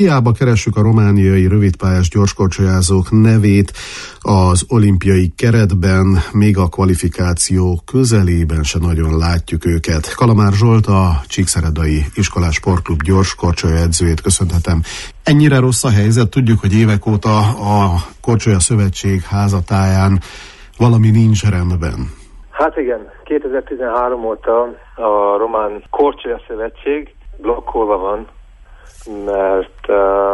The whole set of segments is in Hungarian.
hiába keressük a romániai rövidpályás gyorskorcsolyázók nevét az olimpiai keretben, még a kvalifikáció közelében se nagyon látjuk őket. Kalamár Zsolt, a Csíkszeredai Iskolás Sportklub gyorskorcsolya edzőjét köszönhetem. Ennyire rossz a helyzet? Tudjuk, hogy évek óta a Korcsolya Szövetség házatáján valami nincs rendben. Hát igen, 2013 óta a Román Korcsolya Szövetség blokkolva van, mert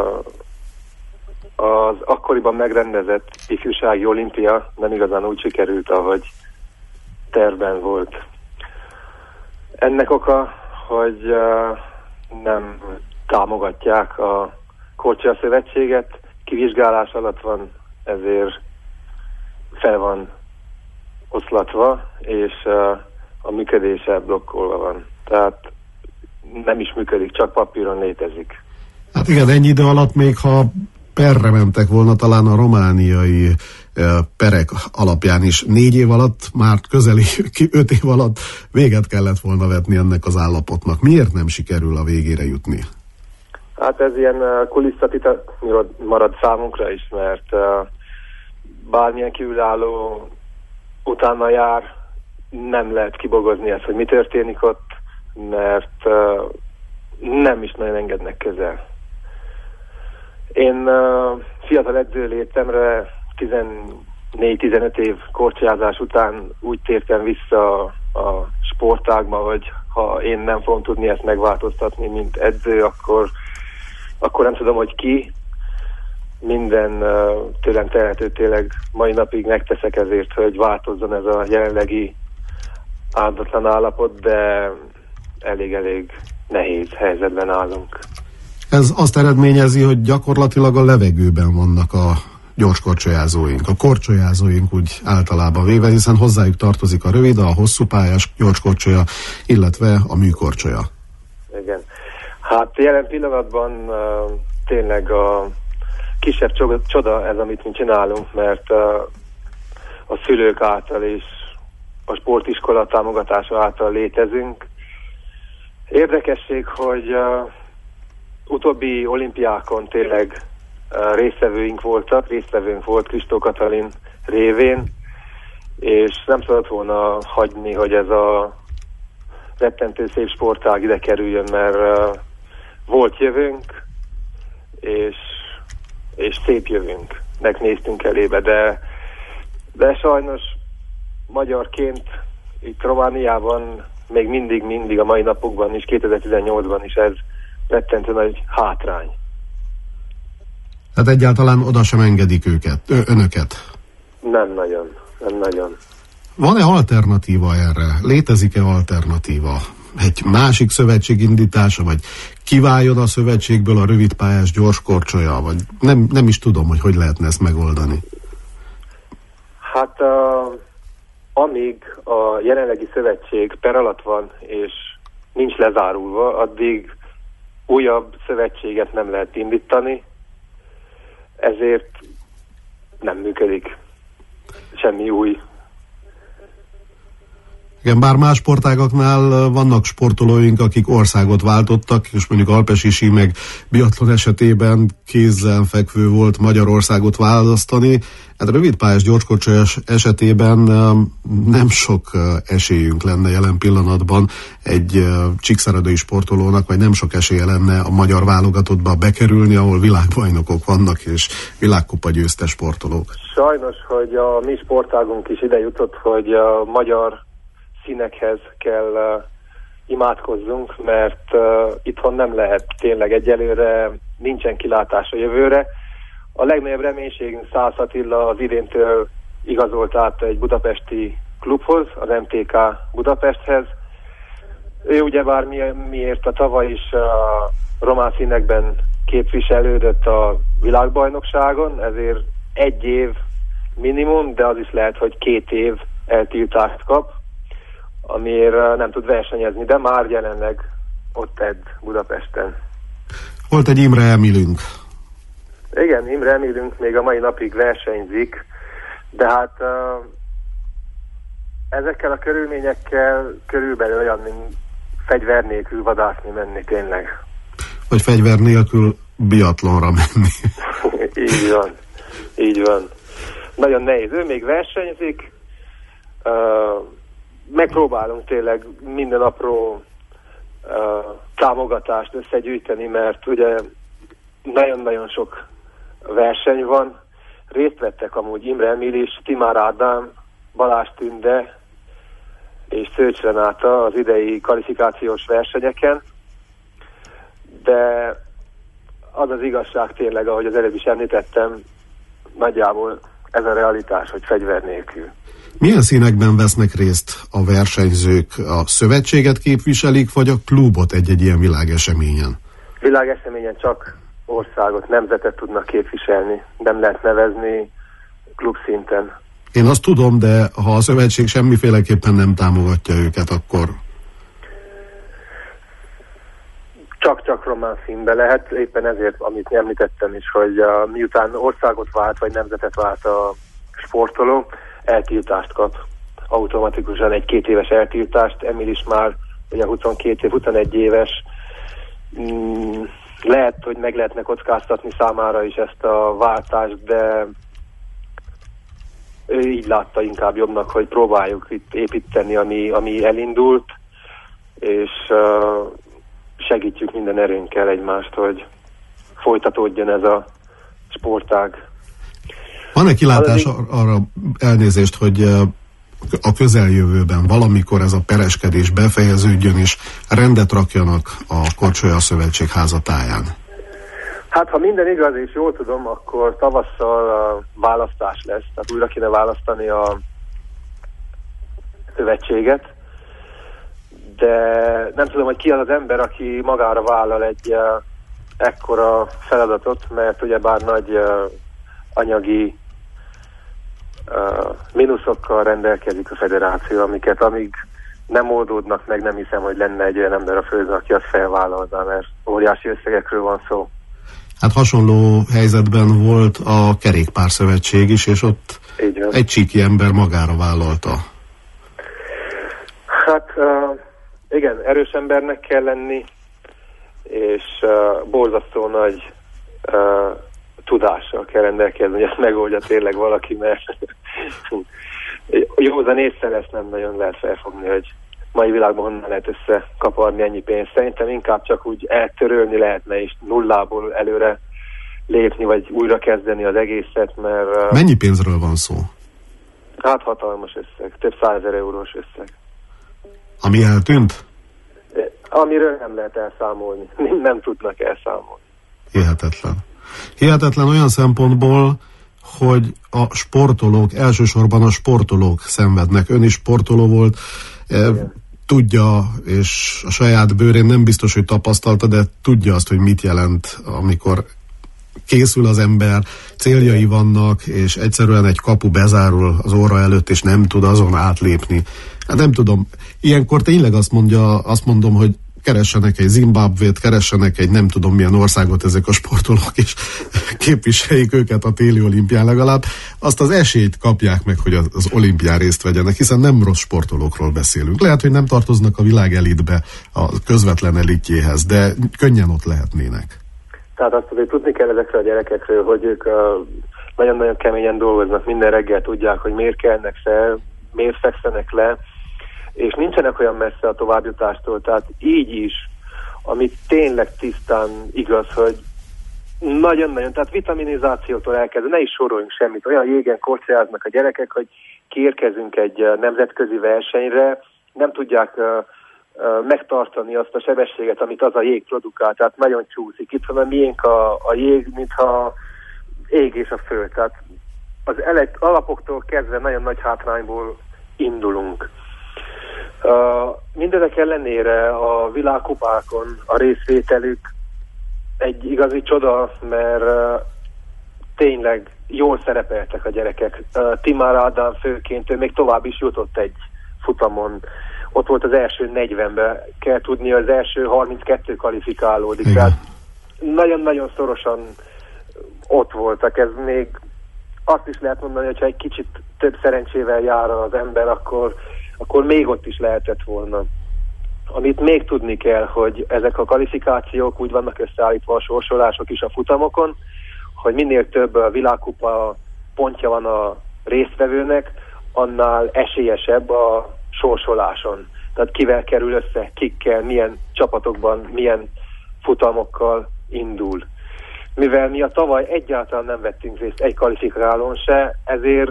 az akkoriban megrendezett ifjúsági olimpia nem igazán úgy sikerült, ahogy tervben volt. Ennek oka, hogy nem támogatják a Korcsolya Szövetséget, kivizsgálás alatt van, ezért fel van oszlatva, és a működése blokkolva van. Tehát nem is működik, csak papíron létezik. Hát igen, ennyi idő alatt még ha perre mentek volna, talán a romániai perek alapján is 4 év alatt, már közeli 5 év alatt véget kellett volna vetni ennek az állapotnak. Miért nem sikerül a végére jutni? Hát ez ilyen kulisszatitok marad számunkra is, mert bármilyen kívülálló utána jár, nem lehet kibogozni ezt, hogy mi történik ott, mert nem is nagyon engednek közel. Én fiatal edző létemre 14-15 év korcsolyázás után úgy tértem vissza a sportágba, hogy ha én nem fogom tudni ezt megváltoztatni, mint edző, akkor nem tudom, hogy ki. Minden tőlem telhető tényleg mai napig megteszek ezért, hogy változzon ez a jelenlegi áldatlan állapot, de elég-elég nehéz helyzetben állunk. Ez azt eredményezi, hogy gyakorlatilag a levegőben vannak a gyorskorcsolyázóink, a korcsolyázóink úgy általában véve, hiszen hozzájuk tartozik a rövid, a hosszúpályás gyorskorcsolya, illetve a műkorcsolya. Igen. Hát jelen pillanatban tényleg a kisebb csoda ez, amit mi csinálunk, mert a szülők által és a sportiskola támogatása által létezünk. Érdekesség, hogy utóbbi olimpiákon tényleg résztvevőnk volt Kristó Katalin révén, és nem szabad volna hagyni, hogy ez a rettentő szép sportág ide kerüljön, mert volt jövőnk, és szép jövőnknek néztünk elébe, de sajnos magyarként itt Romániában még mindig a mai napokban is, 2018-ban is ez rettentő nagy hátrány. Hát egyáltalán oda sem engedik önöket? Nem nagyon. Van-e alternatíva erre? Létezik-e alternatíva? Egy másik szövetség indítása, vagy kiváljon a szövetségből a rövidpályás gyorskorcsolya, vagy nem is tudom, hogy lehetne ezt megoldani. Hát amíg a jelenlegi szövetség per alatt van, és nincs lezárulva, addig újabb szövetséget nem lehet indítani, ezért nem működik semmi új. Igen, bár más sportágaknál vannak sportolóink, akik országot váltottak, és mondjuk alpesi sí meg biatlon esetében kézzelfekvő volt Magyarországot választani. Hát rövidpályás gyorskorcsolyás esetében nem sok esélyünk lenne jelen pillanatban egy csíkszeredai sportolónak, vagy nem sok esélye lenne a magyar válogatottba bekerülni, ahol világbajnokok vannak, és világkupa győztes sportolók. Sajnos, hogy a mi sportágunk is ide jutott, hogy a magyar színekhez kell imádkozzunk, mert itthon nem lehet tényleg egyelőre, nincsen kilátás a jövőre. A legnagyobb reménységünk Szász Attila az idéntől igazolt át egy budapesti klubhoz, az MTK Budapesthez. Ő ugyebár miért a tavaly is a román színekben képviselődött a világbajnokságon, ezért 1 év minimum, de az is lehet, hogy 2 év eltiltást kap, amiért nem tud versenyezni, de már jelenleg ott edz Budapesten. Volt egy Imre Emilünk. Igen, Imre Emilünk még a mai napig versenyzik, de hát ezekkel a körülményekkel körülbelül olyan, mint fegyver nélkül vadászni menni tényleg. Vagy fegyver nélkül biatlonra menni. Így van. Nagyon nehéz. Ő még versenyzik, megpróbálunk tényleg minden apró támogatást összegyűjteni, mert ugye nagyon-nagyon sok verseny van. Részt vettek amúgy Imre Emil is, Timár Ádám, Balázs Tünde és Szőcs Renáta az idei kvalifikációs versenyeken, de az az igazság tényleg, ahogy az előbb is említettem, nagyjából ez a realitás, hogy fegyver nélkül. Milyen színekben vesznek részt a versenyzők? A szövetséget képviselik, vagy a klubot egy-egy ilyen világeseményen? Világeseményen csak országot, nemzetet tudnak képviselni. Nem lehet nevezni klubszinten. Én azt tudom, de ha a szövetség semmiféleképpen nem támogatja őket, akkor... Csak román színbe lehet, éppen ezért, amit említettem is, hogy miután országot vált, vagy nemzetet vált a sportoló, eltiltást kap. Automatikusan egy 2 éves eltiltást. Emil is már ugye 21 éves. Lehet, hogy meg lehetne kockáztatni számára is ezt a váltást, de ő így látta inkább jobbnak, hogy próbáljuk itt építeni, ami elindult, és segítjük minden erőnkkel egymást, hogy folytatódjon ez a sportág. Van-e kilátás arra, elnézést, hogy a közeljövőben valamikor ez a pereskedés befejeződjön, és rendet rakjanak a Korcsolya Szövetség házatáján? Hát, ha minden igaz, és jól tudom, akkor tavasszal választás lesz, tehát újra kéne választani a szövetséget, de nem tudom, hogy ki az az ember, aki magára vállal egy ekkora feladatot, mert ugyebár nagy anyagi mínuszokkal rendelkezik a federáció, amiket amíg nem oldódnak meg, nem hiszem, hogy lenne egy olyan ember a földön, aki azt felvállalna, mert óriási összegekről van szó. Hát hasonló helyzetben volt a kerékpárszövetség is, és ott egy csíki ember magára vállalta. Hát igen, erős embernek kell lenni, és borzasztó nagy tudással kell rendelkezni, hogy ezt megoldja tényleg valaki, mert józan észre ezt nem nagyon lehet felfogni, hogy mai világban honnan lehet összekaparni ennyi pénzt. Szerintem inkább csak úgy eltörölni lehetne, és nullából előre lépni, vagy újra kezdeni az egészet, mert... Mennyi pénzről van szó? Hát hatalmas összeg, több 100 000 eurós összeg. Ami eltűnt? Amiről nem lehet elszámolni, nem tudnak elszámolni. Hihetetlen. Hihetetlen olyan szempontból, hogy a sportolók, elsősorban a sportolók szenvednek. Ön is sportoló volt, tudja, és a saját bőrén nem biztos, hogy tapasztalta, de tudja azt, hogy mit jelent, amikor készül az ember, céljai vannak, és egyszerűen egy kapu bezárul az óra előtt, és nem tud azon átlépni. Hát nem tudom, ilyenkor tényleg azt mondom, hogy keressenek egy Zimbabvét, keressenek egy nem tudom milyen országot ezek a sportolók, és képviseljék őket a téli olimpián legalább, azt az esélyt kapják meg, hogy az olimpián részt vegyenek, hiszen nem rossz sportolókról beszélünk. Lehet, hogy nem tartoznak a világ elitbe, a közvetlen elitjéhez, de könnyen ott lehetnének. Tehát azt azért tudni kell ezekről a gyerekekről, hogy ők nagyon-nagyon keményen dolgoznak, minden reggel tudják, hogy miért kelnek fel, miért fekszenek le, és nincsenek olyan messze a továbbjutástól, tehát így is, amit tényleg tisztán igaz, hogy nagyon-nagyon, tehát vitaminizációtól elkezdve, ne is soroljunk semmit, olyan jégen korcsolyáznak a gyerekek, hogy kiérkezünk egy nemzetközi versenyre, nem tudják megtartani azt a sebességet, amit az a jég produkál, tehát nagyon csúszik. Itt van a miénk a jég, mintha ég és a föld, tehát az alapoktól kezdve nagyon nagy hátrányból indulunk. Mindezek ellenére a világkupákon a részvételük egy igazi csoda, mert tényleg jól szerepeltek a gyerekek. Timár Ádám főként, ő még tovább is jutott egy futamon. Ott volt az első 40-ben, kell tudni, az első 32 kvalifikálódik. Tehát nagyon-nagyon szorosan ott voltak. Ez még azt is lehet mondani, hogyha egy kicsit több szerencsével jár az ember, akkor még ott is lehetett volna. Amit még tudni kell, hogy ezek a kvalifikációk úgy vannak összeállítva, a sorsolások is a futamokon, hogy minél több világkupa pontja van a résztvevőnek, annál esélyesebb a sorsoláson. Tehát kivel kerül össze, kikkel, milyen csapatokban, milyen futamokkal indul. Mivel mi a tavaly egyáltalán nem vettünk részt egy kvalifikálón se, ezért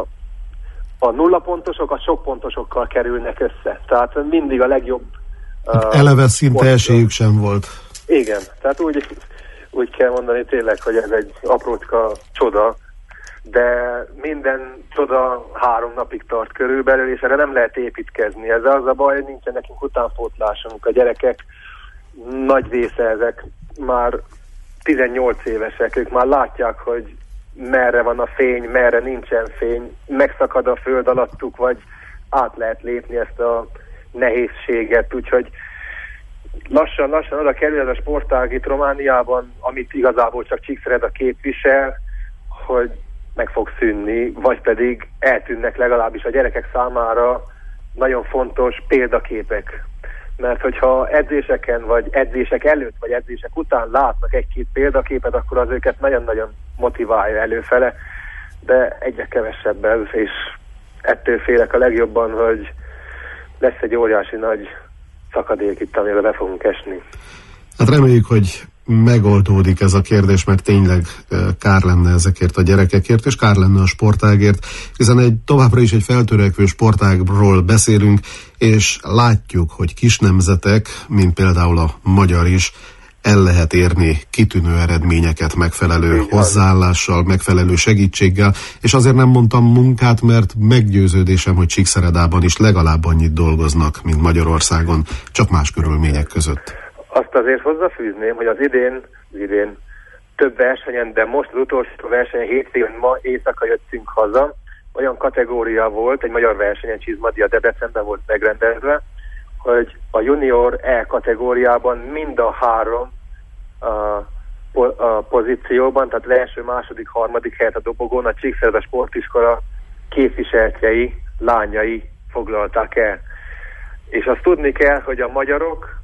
a nullapontosok a sokpontosokkal kerülnek össze. Tehát mindig a legjobb... eleve szinte esélyük sem volt. Igen, tehát úgy kell mondani tényleg, hogy ez egy aprócska csoda, de minden csoda 3 napig tart körülbelül, és erre nem lehet építkezni. Ez az a baj, hogy nincsen nekünk utánpótlásunk. A gyerekek nagy része ezek már 18 évesek, ők már látják, hogy merre van a fény, merre nincsen fény, megszakad a föld alattuk, vagy át lehet lépni ezt a nehézséget, úgyhogy lassan oda kerül ez a sportág itt Romániában, amit igazából csak Csíkszereda képvisel, hogy meg fog szűnni, vagy pedig eltűnnek legalábbis a gyerekek számára nagyon fontos példaképek. Mert hogyha edzéseken, vagy edzések előtt, vagy edzések után látnak egy-két példaképet, akkor az őket nagyon-nagyon motiválja előfele, de egyre kevesebb ez, és ettől félek a legjobban, hogy lesz egy óriási nagy szakadék itt, amire be fogunk esni. Hát reméljük, hogy megoldódik ez a kérdés, mert tényleg kár lenne ezekért a gyerekekért, és kár lenne a sportágért, hiszen továbbra is egy feltörekvő sportágról beszélünk, és látjuk, hogy kis nemzetek, mint például a magyar is, el lehet érni kitűnő eredményeket megfelelő hozzáállással, megfelelő segítséggel, és azért nem mondtam munkát, mert meggyőződésem, hogy Csíkszeredában is legalább annyit dolgoznak, mint Magyarországon, csak más körülmények között. Azt azért hozzáfűzném, hogy az idén több versenyen, de most az utolsó versenyen hétvégén ma éjszaka jöttünk haza, olyan kategória volt, egy magyar versenyen Csizmadia Debrecenben volt megrendezve, hogy a junior E kategóriában mind a 3 a pozícióban, tehát az első, második, harmadik helyet a dobogón a Csíkszereda Sportiskola képviseltjei, lányai foglalták el. És azt tudni kell, hogy a magyarok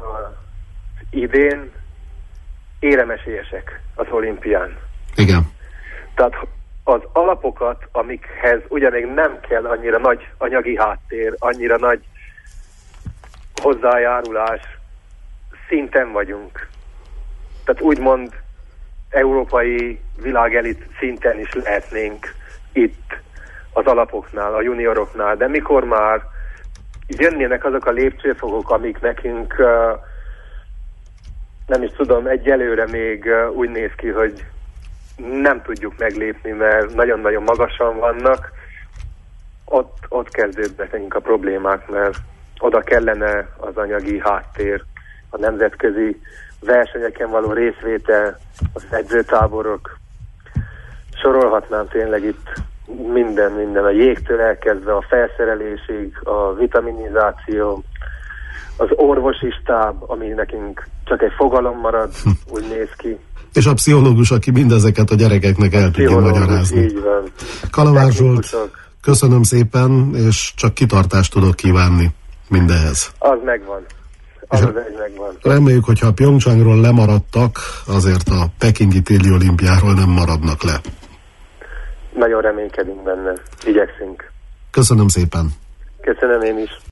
idén éremesélyesek az olimpián. Igen. Tehát az alapokat, amikhez ugye még nem kell annyira nagy anyagi háttér, annyira nagy hozzájárulás, szinten vagyunk. Tehát úgymond európai világelit szinten is lehetnénk itt az alapoknál, a junioroknál, de mikor már jönnének azok a lépcsőfokok, amik nekünk nem is tudom, egyelőre még úgy néz ki, hogy nem tudjuk meglépni, mert nagyon-nagyon magasan vannak, ott kezdődnek nekünk a problémák, mert oda kellene az anyagi háttér, a nemzetközi versenyeken való részvétel, az edzőtáborok. Sorolhatnám tényleg itt minden, a jégtől elkezdve a felszerelésig, a vitaminizáció, az orvosi stáb, ami nekünk csak egy fogalom marad, úgy néz ki. És a pszichológus, aki mindezeket a gyerekeknek el tudja magyarázni. Így van. Kalamár Zsolt, köszönöm szépen, és csak kitartást tudok kívánni mindehez. Az megvan. Az megvan. Reméljük, hogyha a Pyeongchangról lemaradtak, azért a pekingi téli olimpiáról nem maradnak le. Nagyon reménykedünk benne. Igyekszünk. Köszönöm szépen. Köszönöm én is.